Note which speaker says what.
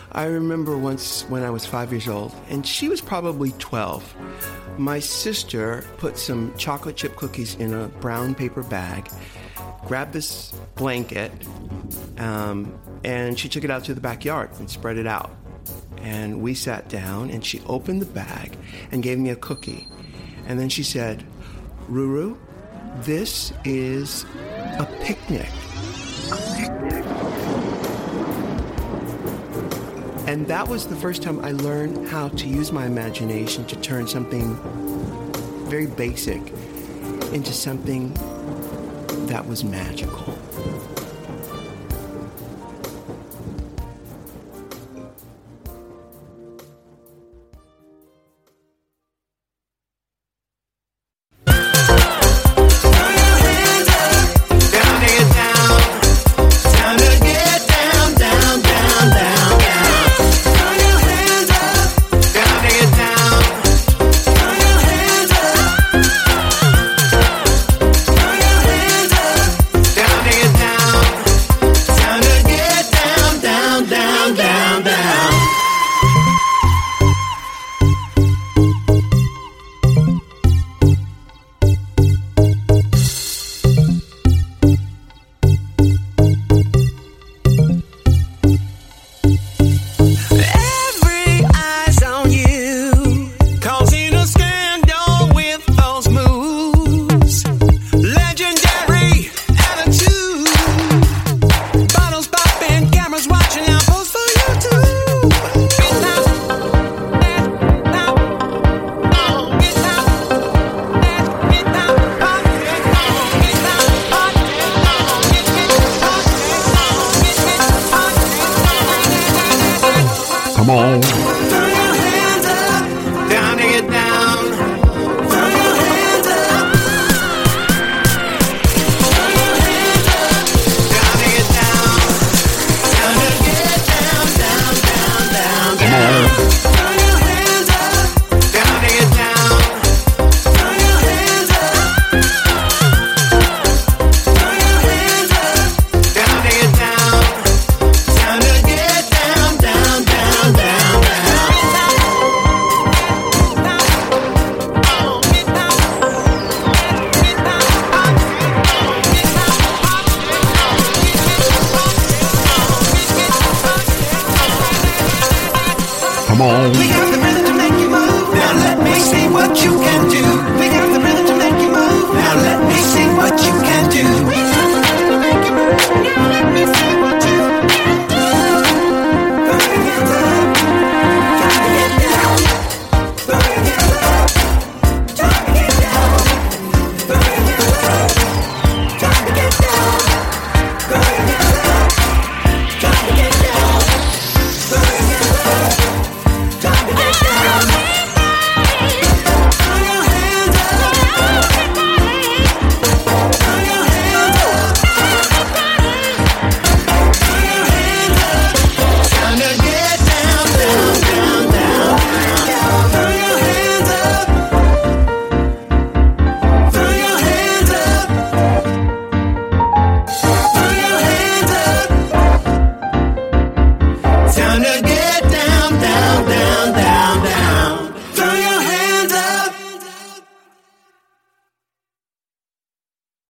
Speaker 1: I remember once when I was 5 years old, and she was probably 12. My sister put some chocolate chip cookies in a brown paper bag, grabbed this blanket, and she took it out to the backyard and spread it out. And we sat down, and she opened the bag and gave me a cookie. And then she said, "Ruru, this is a picnic." And that was the first time I learned how to use my imagination to turn something very basic into something that was magical.
Speaker 2: Come on.
Speaker 3: Throw your hands up, down to get down. Throw your hands up. Throw your hands up, down to get down. Down to get down, down, down, down, down. Throw your hands up, down to get down. Throw your hands up. Throw your hands up, down to get down. Down to get down, down, down, down.
Speaker 2: Come on.
Speaker 3: We got the rhythm to make you move. Now let me see what you got.